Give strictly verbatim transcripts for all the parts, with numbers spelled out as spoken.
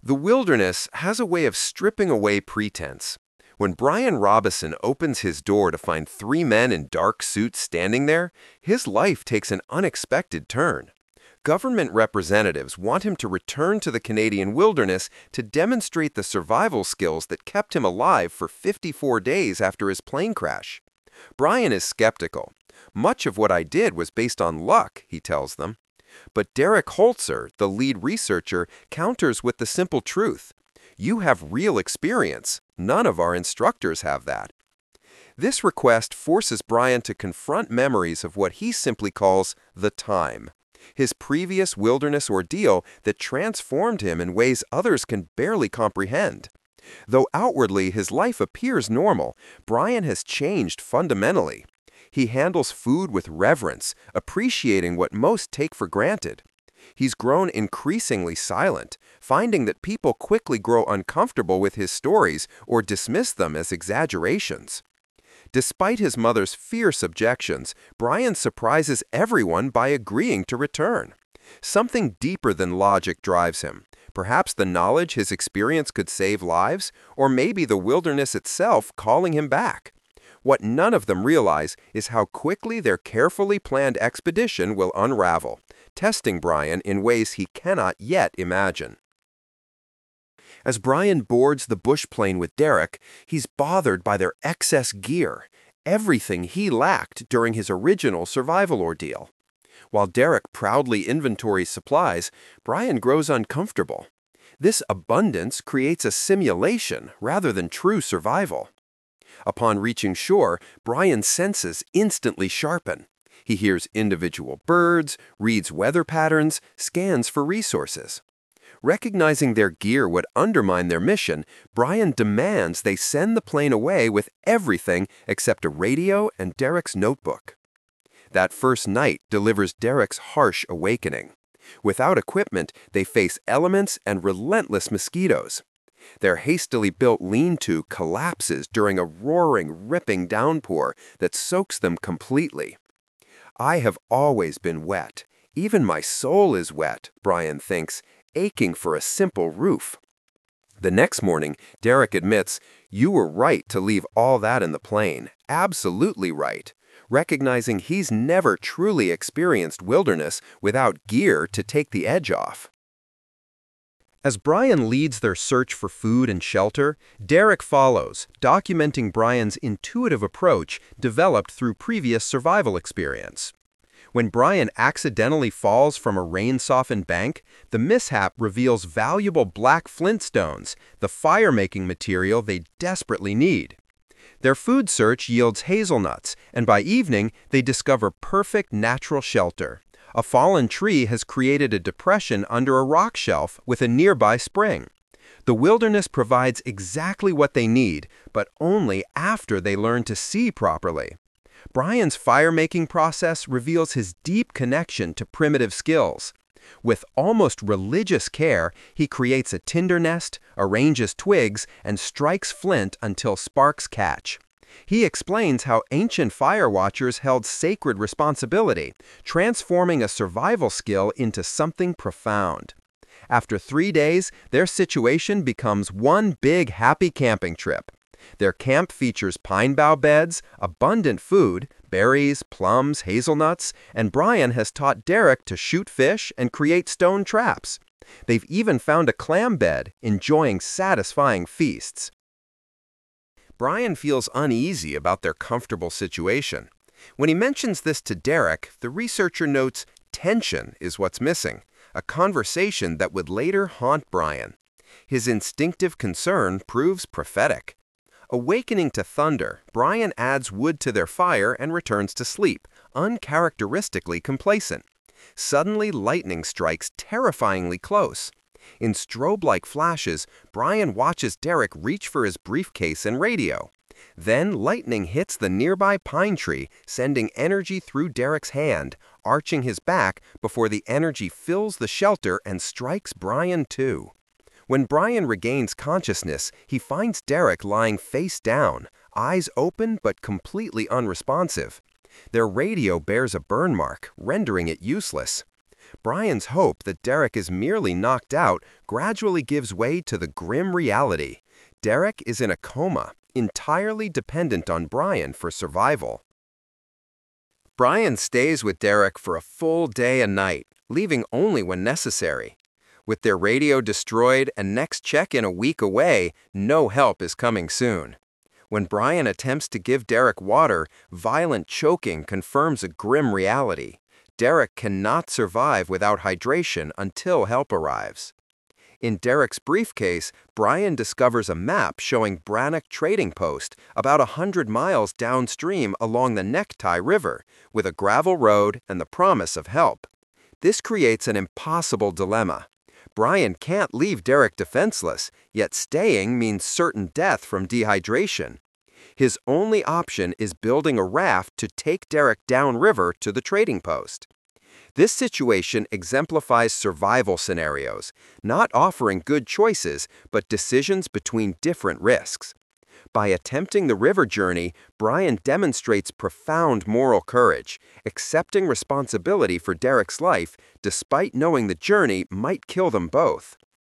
The wilderness has a way of stripping away pretense. When Brian Robison opens his door to find three men in dark suits standing there, his life takes an unexpected turn. Government representatives want him to return to the Canadian wilderness to demonstrate the survival skills that kept him alive for fifty-four days after his plane crash. Brian is skeptical. Much of what I did was based on luck, he tells them. But Derek Holzer, the lead researcher, counters with the simple truth. You have real experience. None of our instructors have that. This request forces Brian to confront memories of what he simply calls the time, his previous wilderness ordeal that transformed him in ways others can barely comprehend. Though outwardly his life appears normal, Brian has changed fundamentally. He handles food with reverence, appreciating what most take for granted. He's grown increasingly silent, finding that people quickly grow uncomfortable with his stories or dismiss them as exaggerations. Despite his mother's fierce objections, Brian surprises everyone by agreeing to return. Something deeper than logic drives him. Perhaps the knowledge his experience could save lives, or maybe the wilderness itself calling him back. What none of them realize is how quickly their carefully planned expedition will unravel, testing Brian in ways he cannot yet imagine. As Brian boards the bush plane with Derek, he's bothered by their excess gear, everything he lacked during his original survival ordeal. While Derek proudly inventories supplies, Brian grows uncomfortable. This abundance creates a simulation rather than true survival. Upon reaching shore, Brian's senses instantly sharpen. He hears individual birds, reads weather patterns, scans for resources. Recognizing their gear would undermine their mission, Brian demands they send the plane away with everything except a radio and Derek's notebook. That first night delivers Derek's harsh awakening. Without equipment, they face elements and relentless mosquitoes. Their hastily built lean-to collapses during a roaring, ripping downpour that soaks them completely. I have always been wet. Even my soul is wet, Brian thinks, aching for a simple roof. The next morning, Derek admits, you were right to leave all that in the plane. Absolutely right. Recognizing he's never truly experienced wilderness without gear to take the edge off. As Brian leads their search for food and shelter, Derek follows, documenting Brian's intuitive approach developed through previous survival experience. When Brian accidentally falls from a rain-softened bank, the mishap reveals valuable black flintstones, the fire-making material they desperately need. Their food search yields hazelnuts, and by evening, they discover perfect natural shelter. A fallen tree has created a depression under a rock shelf with a nearby spring. The wilderness provides exactly what they need, but only after they learn to see properly. Brian's fire-making process reveals his deep connection to primitive skills. With almost religious care, he creates a tinder nest, arranges twigs, and strikes flint until sparks catch. He explains how ancient fire watchers held sacred responsibility, transforming a survival skill into something profound. After three days, their situation becomes one big happy camping trip. Their camp features pine bough beds, abundant food, berries, plums, hazelnuts, and Brian has taught Derek to shoot fish and create stone traps. They've even found a clam bed, enjoying satisfying feasts. Brian feels uneasy about their comfortable situation. When he mentions this to Derek, the researcher notes tension is what's missing, a conversation that would later haunt Brian. His instinctive concern proves prophetic. Awakening to thunder, Brian adds wood to their fire and returns to sleep, uncharacteristically complacent. Suddenly, lightning strikes terrifyingly close. In strobe-like flashes, Brian watches Derek reach for his briefcase and radio. Then lightning hits the nearby pine tree, sending energy through Derek's hand, arching his back before the energy fills the shelter and strikes Brian too. When Brian regains consciousness, he finds Derek lying face down, eyes open but completely unresponsive. Their radio bears a burn mark, rendering it useless. Brian's hope that Derek is merely knocked out gradually gives way to the grim reality. Derek is in a coma, entirely dependent on Brian for survival. Brian stays with Derek for a full day and night, leaving only when necessary. With their radio destroyed and next check-in a week away, no help is coming soon. When Brian attempts to give Derek water, violent choking confirms a grim reality. Derek cannot survive without hydration until help arrives. In Derek's briefcase, Brian discovers a map showing Brannock Trading Post about a hundred miles downstream along the Necktie River, with a gravel road and the promise of help. This creates an impossible dilemma. Brian can't leave Derek defenseless, yet staying means certain death from dehydration. His only option is building a raft to take Derek downriver to the trading post. This situation exemplifies survival scenarios, not offering good choices, but decisions between different risks. By attempting the river journey, Brian demonstrates profound moral courage, accepting responsibility for Derek's life despite knowing the journey might kill them both.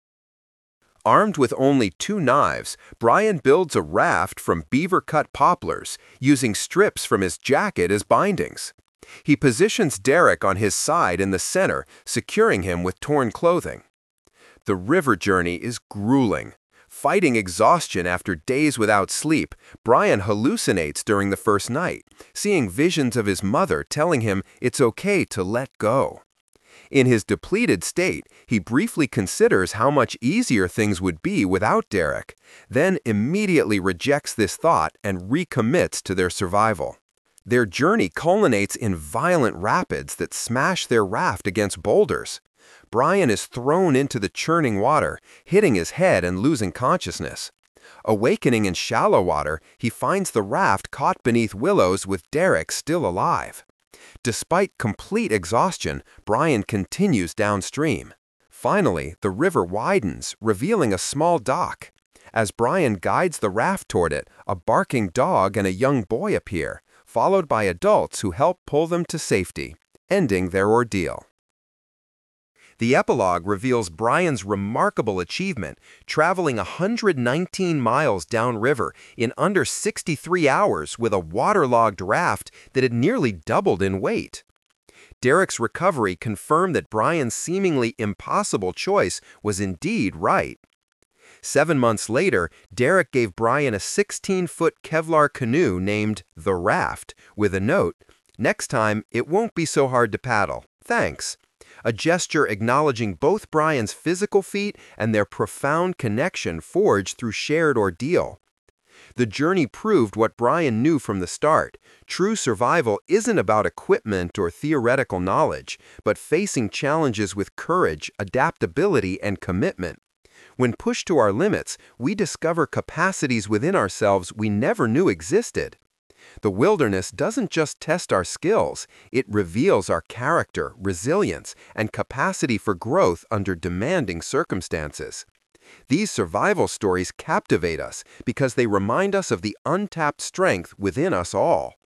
Armed with only two knives, Brian builds a raft from beaver-cut poplars, using strips from his jacket as bindings. He positions Derek on his side in the center, securing him with torn clothing. The river journey is grueling. Fighting exhaustion after days without sleep, Brian hallucinates during the first night, seeing visions of his mother telling him it's okay to let go. In his depleted state, he briefly considers how much easier things would be without Derek, then immediately rejects this thought and recommits to their survival. Their journey culminates in violent rapids that smash their raft against boulders. Brian is thrown into the churning water, hitting his head and losing consciousness. Awakening in shallow water, he finds the raft caught beneath willows with Derek still alive. Despite complete exhaustion, Brian continues downstream. Finally, the river widens, revealing a small dock. As Brian guides the raft toward it, a barking dog and a young boy appear, followed by adults who help pull them to safety, ending their ordeal. The epilogue reveals Brian's remarkable achievement, traveling one hundred nineteen miles downriver in under sixty-three hours with a waterlogged raft that had nearly doubled in weight. Derek's recovery confirmed that Brian's seemingly impossible choice was indeed right. Seven months later, Derek gave Brian a sixteen-foot Kevlar canoe named The Raft, with a note, "Next time, it won't be so hard to paddle. Thanks." A gesture acknowledging both Brian's physical feat and their profound connection forged through shared ordeal. The journey proved what Brian knew from the start. True survival isn't about equipment or theoretical knowledge, but facing challenges with courage, adaptability, and commitment. When pushed to our limits, we discover capacities within ourselves we never knew existed. The wilderness doesn't just test our skills, it reveals our character, resilience, and capacity for growth under demanding circumstances. These survival stories captivate us because they remind us of the untapped strength within us all.